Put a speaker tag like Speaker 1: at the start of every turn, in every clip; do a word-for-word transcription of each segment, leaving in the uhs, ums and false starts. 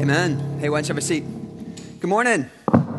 Speaker 1: Amen. Hey, why don't you have a seat? Good morning.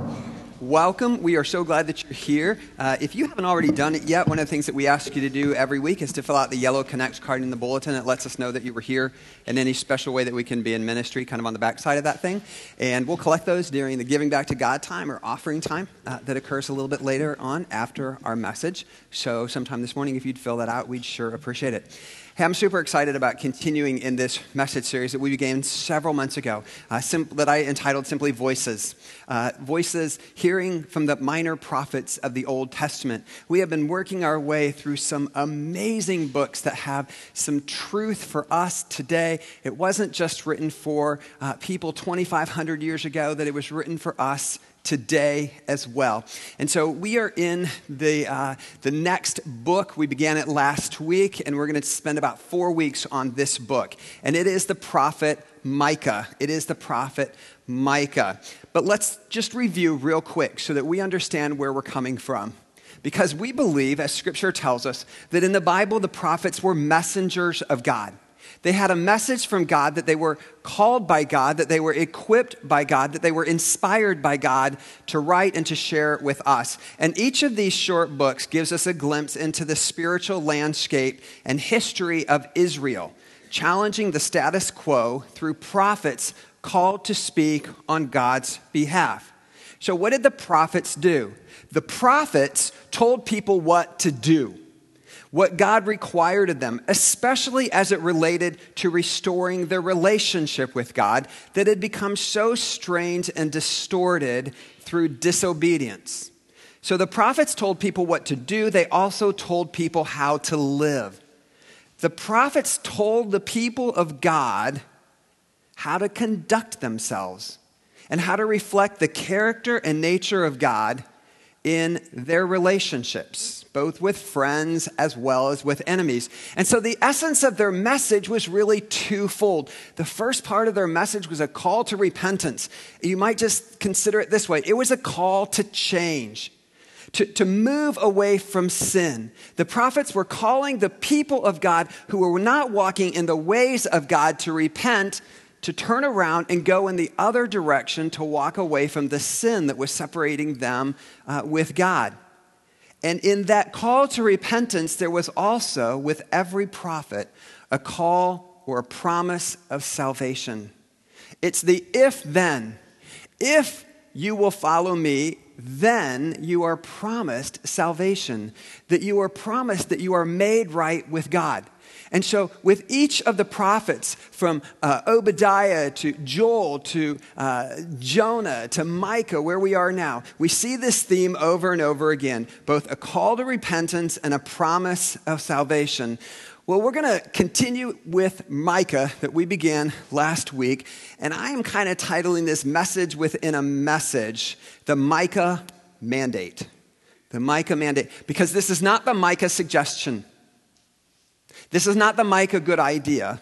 Speaker 1: Welcome. We are so glad that you're here. Uh, if you haven't already done it yet, one of the things that we ask you to do every week is to fill out the yellow Connect card in the bulletin. It lets us know that you were here in any special way that we can be in ministry, kind of on the back side of that thing. And we'll collect those during the Giving Back to God time or offering time uh, that occurs a little bit later on after our message. So sometime this morning, if you'd fill that out, we'd sure appreciate it. Hey, I'm super excited about continuing in this message series that we began several months ago uh, sim- that I entitled simply Voices. Uh, voices, hearing from the minor prophets of the Old Testament. We have been working our way through some amazing books that have some truth for us today. It wasn't just written for uh, people twenty-five hundred years ago, that it was written for us today as well. And so we are in the uh, the next book. We began it last week, and we're going to spend about four weeks on this book. And it is the prophet Micah. It is the prophet Micah. But let's just review real quick so that we understand where we're coming from. Because we believe, as Scripture tells us, that in the Bible, the prophets were messengers of God. They had a message from God, that they were called by God, that they were equipped by God, that they were inspired by God to write and to share with us. And each of these short books gives us a glimpse into the spiritual landscape and history of Israel, challenging the status quo through prophets called to speak on God's behalf. So what did the prophets do? The prophets told people what to do, what God required of them, especially as it related to restoring their relationship with God that had become so strained and distorted through disobedience. So the prophets told people what to do. They also told people how to live. The prophets told the people of God how to conduct themselves and how to reflect the character and nature of God in their relationships, both with friends as well as with enemies. And so the essence of their message was really twofold. The first part of their message was a call to repentance. You might just consider it this way. It was a call to change, to, to move away from sin. The prophets were calling the people of God who were not walking in the ways of God to repent, to turn around and go in the other direction, to walk away from the sin that was separating them uh, with God. And in that call to repentance, there was also, with every prophet, a call or a promise of salvation. It's the if-then. If you will follow me, then you are promised salvation, that you are promised that you are made right with God. And so with each of the prophets, from uh, Obadiah to Joel to uh, Jonah to Micah, where we are now, we see this theme over and over again, both a call to repentance and a promise of salvation. Well, we're going to continue with Micah that we began last week, and I am kind of titling this message within a message, the Micah Mandate. The Micah Mandate, because this is not the Micah suggestion. This is not the Micah good idea.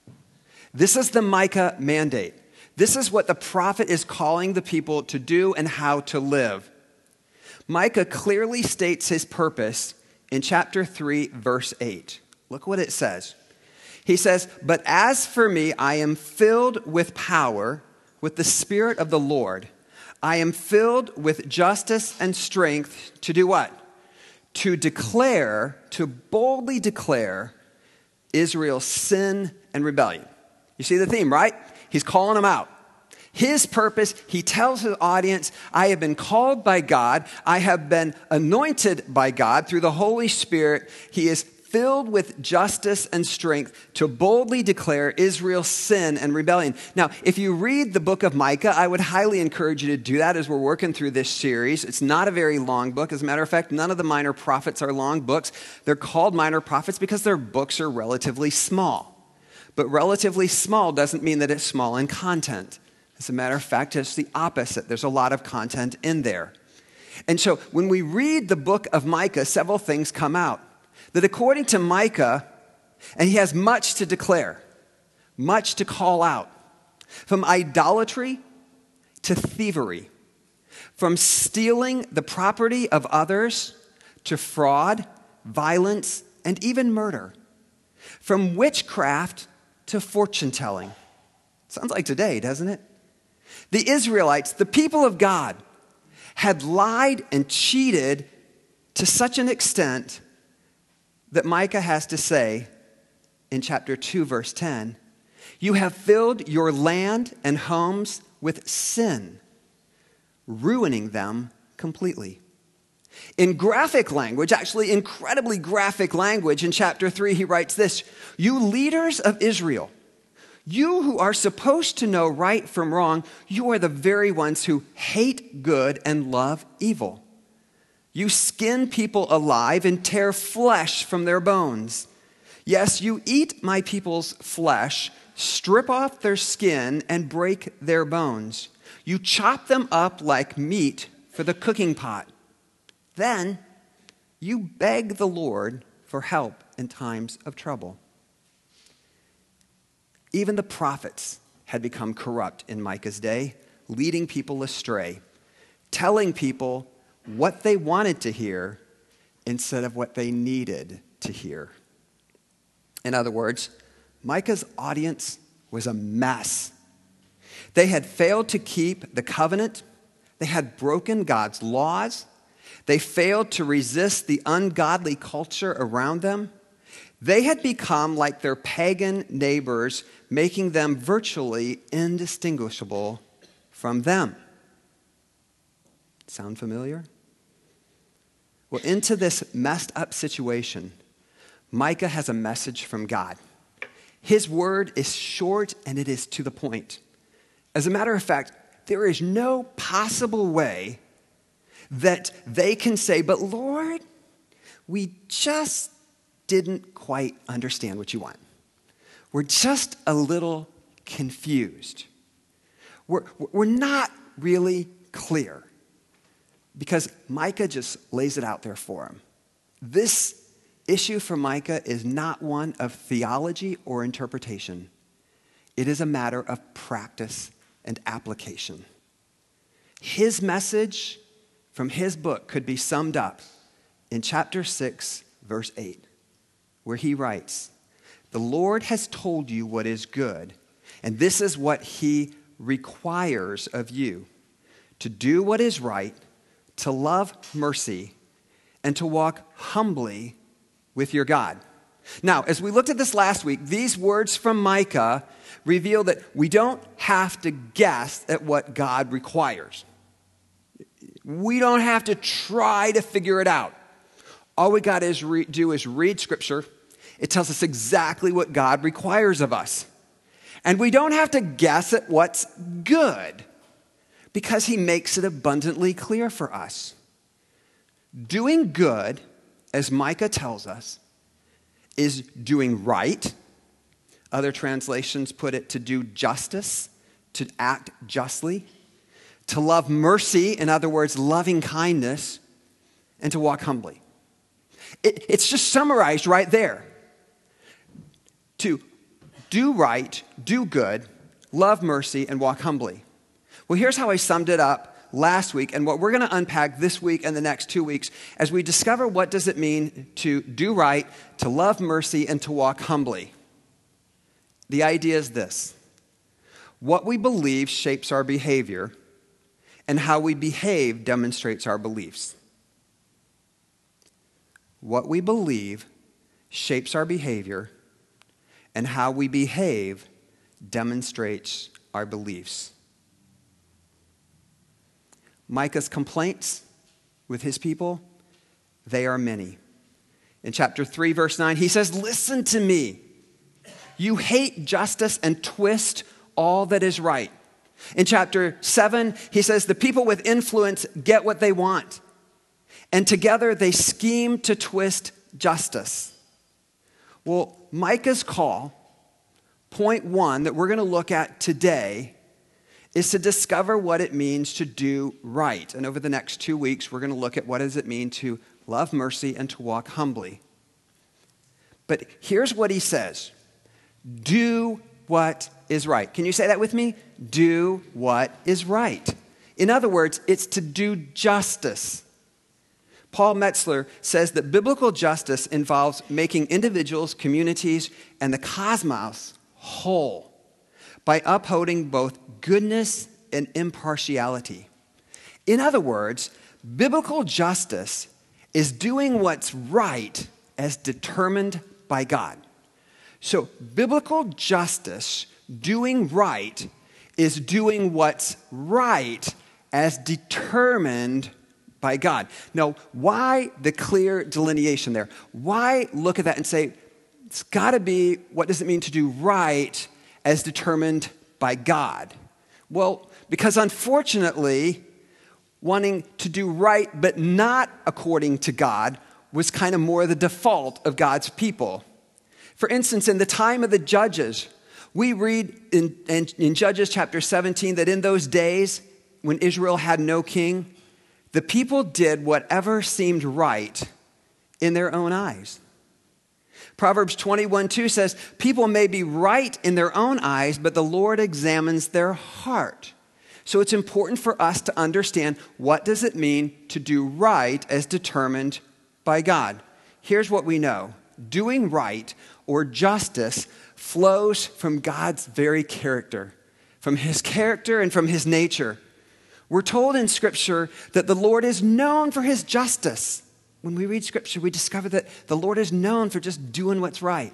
Speaker 1: This is the Micah mandate. This is what the prophet is calling the people to do and how to live. Micah clearly states his purpose in chapter three, verse eight. Look what it says. He says, "But as for me, I am filled with power, with the Spirit of the Lord. I am filled with justice and strength to do what? To declare, to boldly declare Israel's sin and rebellion." You see the theme, right? He's calling them out. His purpose, he tells his audience, I have been called by God. I have been anointed by God through the Holy Spirit. He is filled with justice and strength to boldly declare Israel's sin and rebellion. Now, if you read the book of Micah, I would highly encourage you to do that as we're working through this series. It's not a very long book. As a matter of fact, none of the minor prophets are long books. They're called minor prophets because their books are relatively small. But relatively small doesn't mean that it's small in content. As a matter of fact, it's the opposite. There's a lot of content in there. And so when we read the book of Micah, several things come out. That according to Micah, and he has much to declare, much to call out, from idolatry to thievery, from stealing the property of others to fraud, violence, and even murder, from witchcraft to fortune telling. Sounds like today, doesn't it? The Israelites, the people of God, had lied and cheated to such an extent that Micah has to say in chapter two, verse ten, "You have filled your land and homes with sin, ruining them completely." In graphic language, actually incredibly graphic language, in chapter three, he writes this: "You leaders of Israel, you who are supposed to know right from wrong, you are the very ones who hate good and love evil. You skin people alive and tear flesh from their bones. Yes, you eat my people's flesh, strip off their skin, and break their bones. You chop them up like meat for the cooking pot. Then you beg the Lord for help in times of trouble." Even the prophets had become corrupt in Micah's day, leading people astray, telling people what they wanted to hear instead of what they needed to hear. In other words, Micah's audience was a mess. They had failed to keep the covenant. They had broken God's laws. They failed to resist the ungodly culture around them. They had become like their pagan neighbors, making them virtually indistinguishable from them. Sound familiar? Well, into this messed up situation, Micah has a message from God. His word is short and it is to the point. As a matter of fact, there is no possible way that they can say, "But Lord, we just didn't quite understand what you want. We're just a little confused. We're, we're not really clear." Because Micah just lays it out there for him. This issue for Micah is not one of theology or interpretation. It is a matter of practice and application. His message from his book could be summed up in chapter six, verse eight, where he writes, "The Lord has told you what is good, and this is what he requires of you, to do what is right, to love mercy, and to walk humbly with your God." Now, as we looked at this last week, these words from Micah reveal that we don't have to guess at what God requires. We don't have to try to figure it out. All we got to re- do is read Scripture. It tells us exactly what God requires of us. And we don't have to guess at what's good, because he makes it abundantly clear for us. Doing good, as Micah tells us, is doing right. Other translations put it to do justice, to act justly, to love mercy, in other words, loving kindness, and to walk humbly. It, it's just summarized right there. To do right, do good, love mercy, and walk humbly. Well, here's how I summed it up last week, and what we're going to unpack this week and the next two weeks as we discover what does it mean to do right, to love mercy, and to walk humbly. The idea is this: what we believe shapes our behavior, and how we behave demonstrates our beliefs. What we believe shapes our behavior, and how we behave demonstrates our beliefs. Micah's complaints with his people, they are many. In chapter three, verse nine, he says, "Listen to me. You hate justice and twist all that is right." In chapter seven, he says, "The people with influence get what they want, and together they scheme to twist justice." Well, Micah's call, point one that we're going to look at today, is to discover what it means to do right. And over the next two weeks, we're going to look at what does it mean to love mercy and to walk humbly. But here's what he says: do what is right. Can you say that with me? Do what is right. In other words, it's to do justice. Paul Metzler says that biblical justice involves making individuals, communities, and the cosmos whole by upholding both goodness and impartiality. In other words, biblical justice is doing what's right as determined by God. So biblical justice, doing right, is doing what's right as determined by God. Now, why the clear delineation there? Why look at that and say, it's got to be, what does it mean to do right as determined by God? Well, because unfortunately, wanting to do right but not according to God was kind of more the default of God's people. For instance, in the time of the judges, we read in, in, in Judges chapter seventeen that in those days when Israel had no king, the people did whatever seemed right in their own eyes. Proverbs twenty-one two says, people may be right in their own eyes, but the Lord examines their heart. So it's important for us to understand, what does it mean to do right as determined by God? Here's what we know. Doing right or justice flows from God's very character, from his character and from his nature. We're told in Scripture that the Lord is known for his justice. When we read Scripture, we discover that the Lord is known for just doing what's right.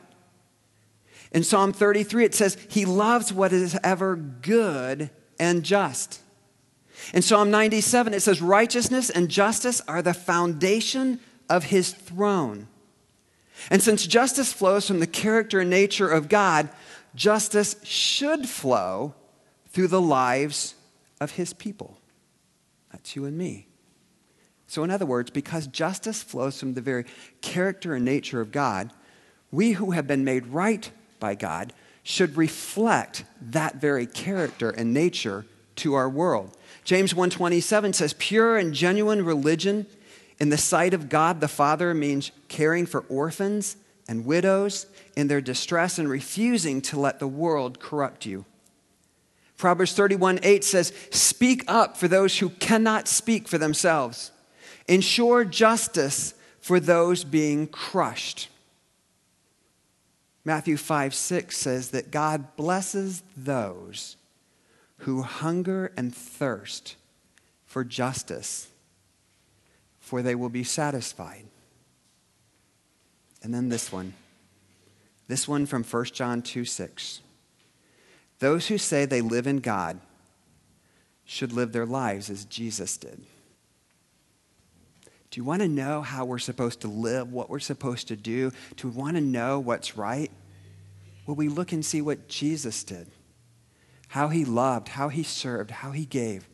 Speaker 1: In Psalm thirty-three, it says, he loves what is ever good and just. In Psalm ninety-seven, it says, righteousness and justice are the foundation of his throne. And since justice flows from the character and nature of God, justice should flow through the lives of his people. That's you and me. So in other words, because justice flows from the very character and nature of God, we who have been made right by God should reflect that very character and nature to our world. James one twenty-seven says, pure and genuine religion in the sight of God the Father means caring for orphans and widows in their distress and refusing to let the world corrupt you. Proverbs thirty-one eight says, speak up for those who cannot speak for themselves. Ensure justice for those being crushed. Matthew five six says that God blesses those who hunger and thirst for justice, for they will be satisfied. And then this one. This one from First John two six. Those who say they live in God should live their lives as Jesus did. Do you want to know how we're supposed to live, what we're supposed to do? Do we want to know what's right? Well, we look and see what Jesus did, how he loved, how he served, how he gave.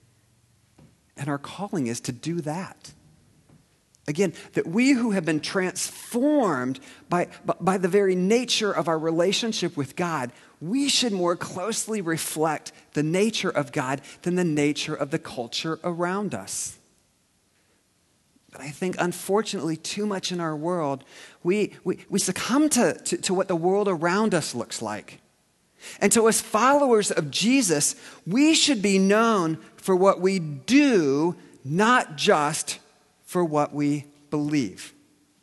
Speaker 1: And our calling is to do that. Again, that we who have been transformed by, by the very nature of our relationship with God, we should more closely reflect the nature of God than the nature of the culture around us. But I think, unfortunately, too much in our world, we, we, we succumb to, to, to what the world around us looks like. And so as followers of Jesus, we should be known for what we do, not just for what we believe.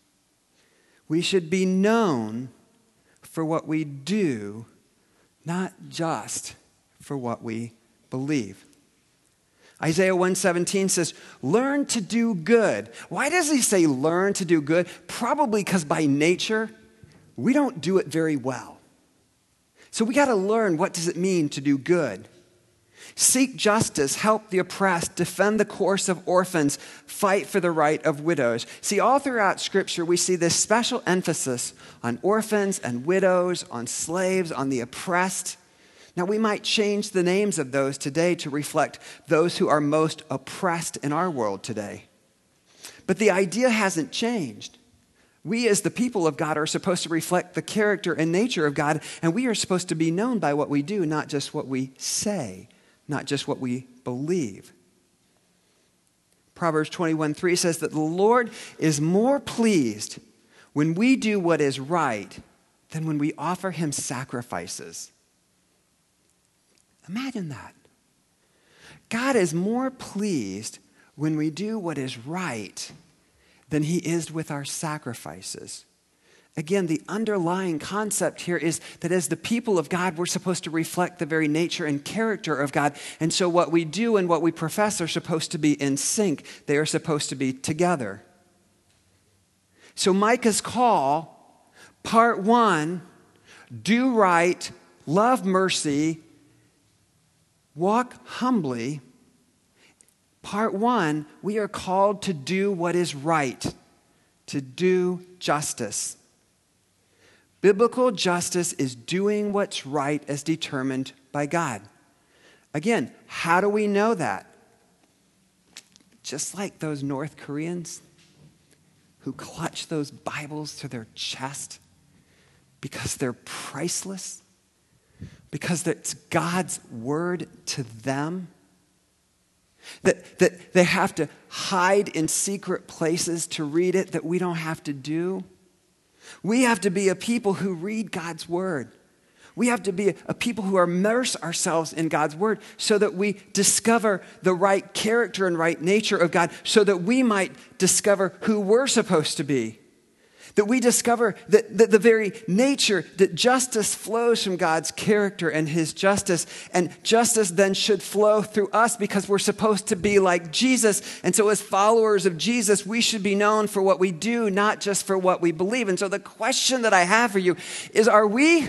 Speaker 1: We should be known for what we do, not just for what we believe. Isaiah one seventeen says, learn to do good. Why does he say learn to do good? Probably because by nature, we don't do it very well. So we got to learn, what does it mean to do good? Seek justice, help the oppressed, defend the course of orphans, fight for the right of widows. See, all throughout Scripture, we see this special emphasis on orphans and widows, on slaves, on the oppressed. Now, we might change the names of those today to reflect those who are most oppressed in our world today. But the idea hasn't changed. We as the people of God are supposed to reflect the character and nature of God, and we are supposed to be known by what we do, not just what we say, not just what we believe. Proverbs twenty-one three says that the Lord is more pleased when we do what is right than when we offer him sacrifices. Imagine that. God is more pleased when we do what is right than he is with our sacrifices. Again, the underlying concept here is that as the people of God, we're supposed to reflect the very nature and character of God. And so what we do and what we profess are supposed to be in sync. They are supposed to be together. So Micah's call, part one, do right, love mercy, walk humbly. Part one, we are called to do what is right, to do justice. Biblical justice is doing what's right as determined by God. Again, how do we know that? Just like those North Koreans who clutch those Bibles to their chest because they're priceless, because it's God's word to them. That, that they have to hide in secret places to read it that we don't have to do. We have to be a people who read God's word. We have to be a, a people who immerse ourselves in God's word so that we discover the right character and right nature of God, so that we might discover who we're supposed to be. That we discover that, that the very nature, that justice flows from God's character and his justice. And justice then should flow through us because we're supposed to be like Jesus. And so as followers of Jesus, we should be known for what we do, not just for what we believe. And so the question that I have for you is, are we,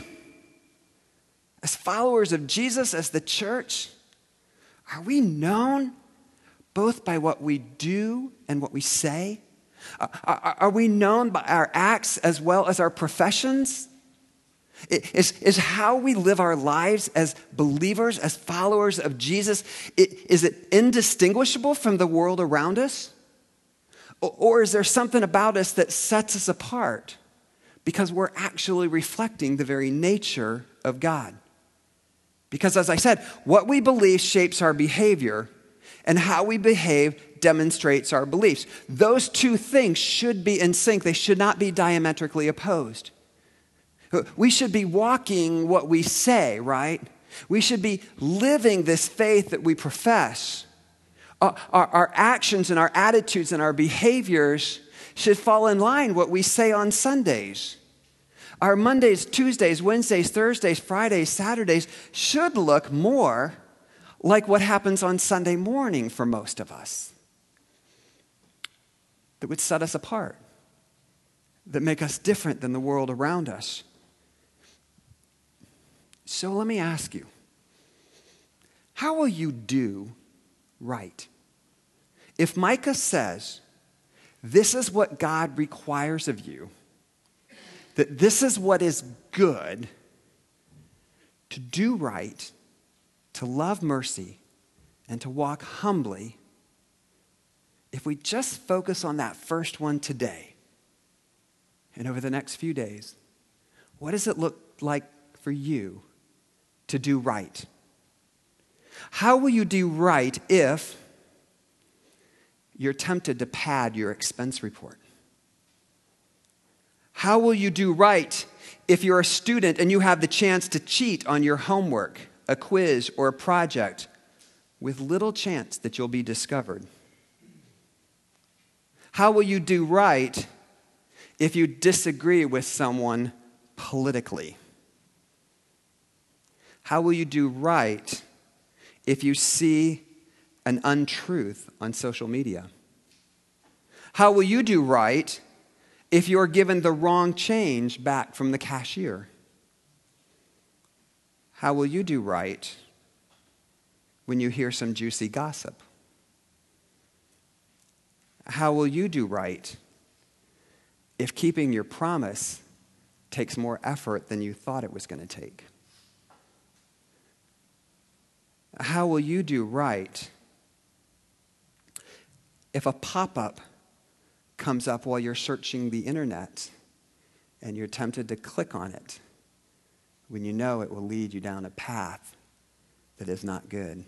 Speaker 1: as followers of Jesus, as the church, are we known both by what we do and what we say? Are, are we known by our acts as well as our professions? Is, is how we live our lives as believers, as followers of Jesus, is it indistinguishable from the world around us? Or, or is there something about us that sets us apart because we're actually reflecting the very nature of God? Because as I said, what we believe shapes our behavior, and how we behave demonstrates our beliefs. Those two things should be in sync. They should not be diametrically opposed. We should be walking what we say, right? We should be living this faith that we profess. Our, our, our actions and our attitudes and our behaviors should fall in line what we say on Sundays. Our Mondays, Tuesdays, Wednesdays, Thursdays, Fridays, Saturdays should look more like what happens on Sunday morning for most of us. That would set us apart. That make us different than the world around us. So let me ask you, how will you do right? If Micah says, this is what God requires of you, that this is what is good, to do right, to love mercy, and to walk humbly, if we just focus on that first one today and over the next few days, what does it look like for you to do right? How will you do right if you're tempted to pad your expense report? How will you do right if you're a student and you have the chance to cheat on your homework, a quiz, or a project with little chance that you'll be discovered? How will you do right if you disagree with someone politically? How will you do right if you see an untruth on social media? How will you do right if you're given the wrong change back from the cashier? How will you do right when you hear some juicy gossip? How will you do right if keeping your promise takes more effort than you thought it was going to take? How will you do right if a pop-up comes up while you're searching the internet and you're tempted to click on it when you know it will lead you down a path that is not good?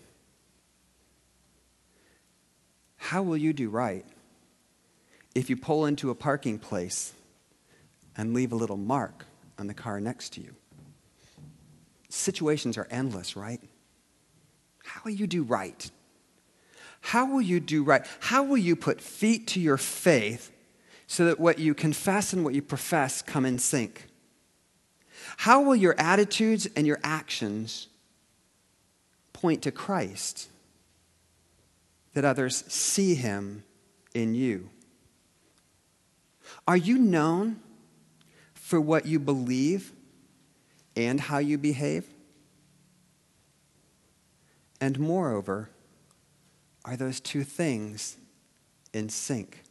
Speaker 1: How will you do right if you pull into a parking place and leave a little mark on the car next to you? Situations are endless, right? How will you do right? How will you do right? How will you put feet to your faith so that what you confess and what you profess come in sync? How will your attitudes and your actions point to Christ, that others see him in you? Are you known for what you believe and how you behave? And moreover, are those two things in sync?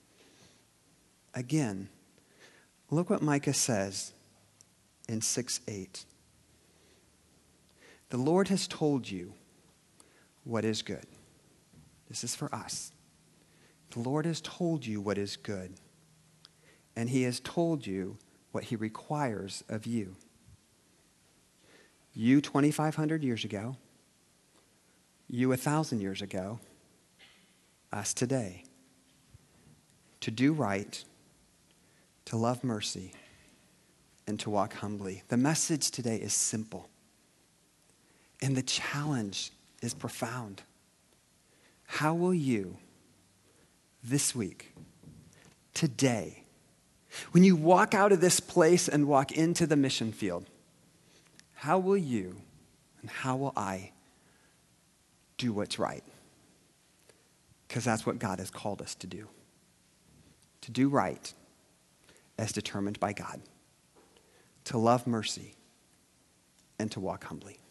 Speaker 1: Again, look what Micah says in six eight. The Lord has told you what is good. This is for us. The Lord has told you what is good, and he has told you what he requires of you. You twenty-five hundred years ago, you a thousand years ago, us today. To do right, to love mercy, and to walk humbly. The message today is simple, and the challenge is profound. How will you, this week, today, when you walk out of this place and walk into the mission field, how will you and how will I do what's right? Because that's what God has called us to do. To do right as determined by God. To love mercy and to walk humbly.